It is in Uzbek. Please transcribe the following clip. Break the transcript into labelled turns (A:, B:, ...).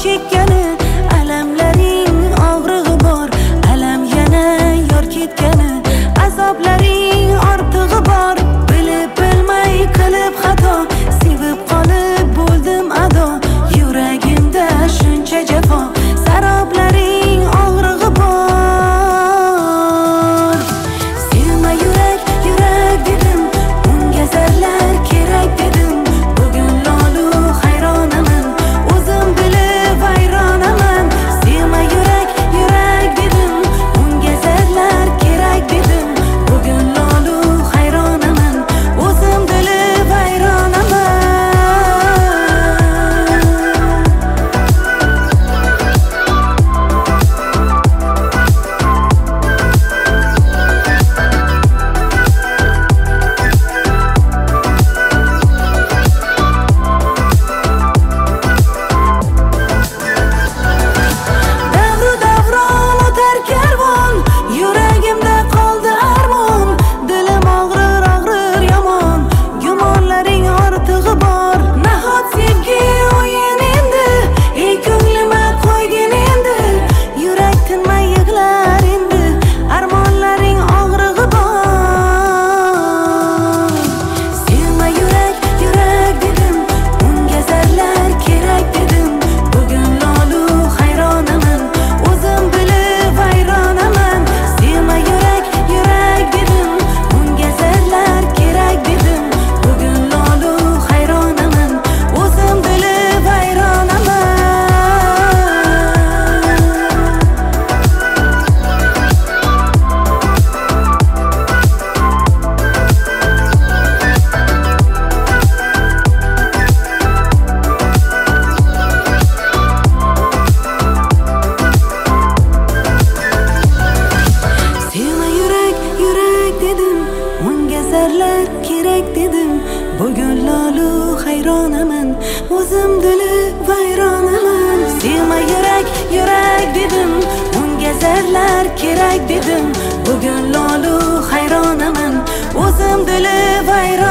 A: chekkani, alamlaring og'rig'i bor, alam yana yor ketgani, azoblaring ortig'i bor, bilib bilmay qilib xato, sevib qolib bo'ldim ado, yuragimda shuncha jafo, saroblaring og'rig'i bor. Sevma yurak, yurak dedim, unga zarlar kerak dedim, bugun lolu hayronaman, o'zim bilib vayronaman. Sevma yurak, yurak dedim, unga zarlar kerak dedim, bugun lolu hayronaman, o'zim bilib vayronaman. Davru davron o'tar karvon, yuragimda qoldi armon, dilim og'rir og'rir yomon, gumonlaring ortig'i bor. Nahot sevgi o'yin endi, ey ko'nglima qo'ygin endi, yurak tinmay yig'lar endi, armonlaring og'rig'i bor. Sevma yurak, yurak dedim, unga zarlar kerak dedim, bugun lolu hayronaman, o'zim bilib vayronaman. Sevma yurak, yurak dedim, unga zarlar kerak dedim, bugun lolu hayronaman, o'zim bilib vayronaman. Sevma yurak, yurak dedim, unga zarlar kerak dedim, bugun lolu hayronaman, o'zim bilib vayronaman. Sevma yurak, yurak dedim, unga zarlar kerak dedim, bugun lolu hayronaman, o'zim bilib vayronaman.